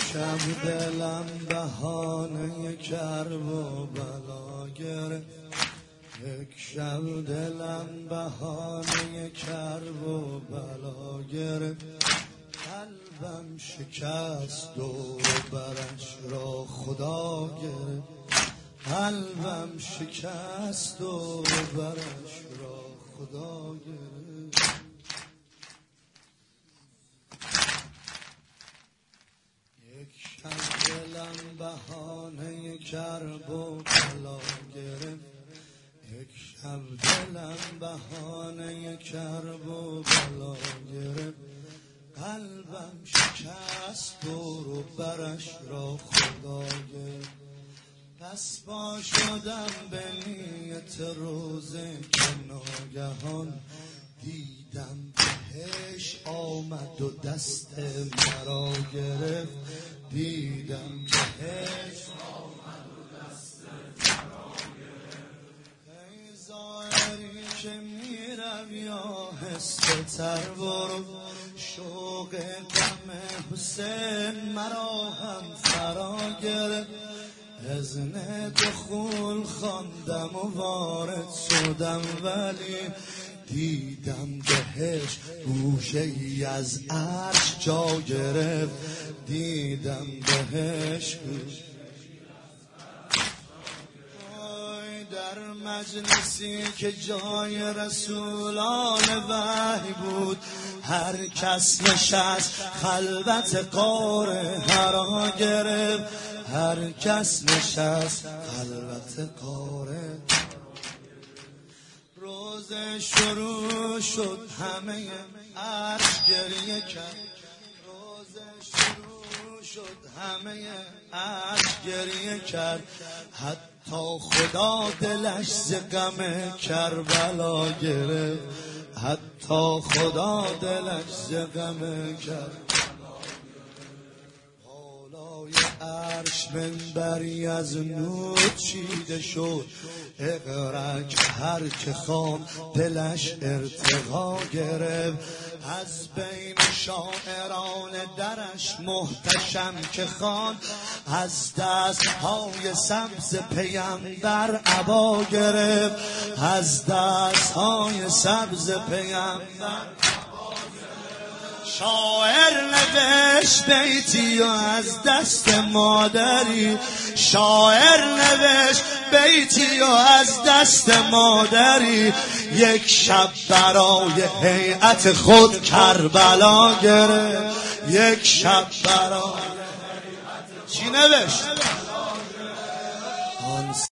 شب دلم بهانه کرب و بلا گرفت، یک شب دلم بهانه کرب و بلا گرفت. قلبم شکست دور برش را خدا گرفت، قلبم شکست دور برش را خدا گرفت. یک شب دلم بهانه کرب و بلا گرفت، یک شب دلم بهانه کرب و بلا گرفت. قلبم شکست دور و برش را خدا گرفت. پس با شدم به نیت روزه که ناگهان دیدم بهش آمد و دست مرا گرفت. دیدم بهش آمد و دست مرا گرفت. ای ظاهری که میروی آهسته تر برو، شوق غم حسین مرا هم فرا گرفت. اذن دخول خواندم و وارد شدم، ولی دیدم بهش گوشه ای از عرش جا گرفت. دیدم بهش گوشه در مجلسی که جای رسولان وحی بود، هر کس نشست خلوت غار حرا گرفت. هر کس نشست خلوت غار. روز شروع شد همه عرش گریه کرد، روز شروع شد همه عرش گریه کرد. حتی خدا دلش ز غم کربلا گرفت، حتی خدا دلش ز غم کربلا گرفت. بالای عرش منبری از نور چیده شد، اقرا که هر که خواند دلش ارتقا گرفت. از بین شاعران درش محتشم که خواند، از دستهای سبز پیمبر عبا گرفت. از دستهای سبز پیمبر شاعر نوشت بیتی و از دست مادری، شاعر نوشت بیتی و از دست مادری. یک شب برای هیئت خود کربلا گرفت، یک شب برای چی نوشت؟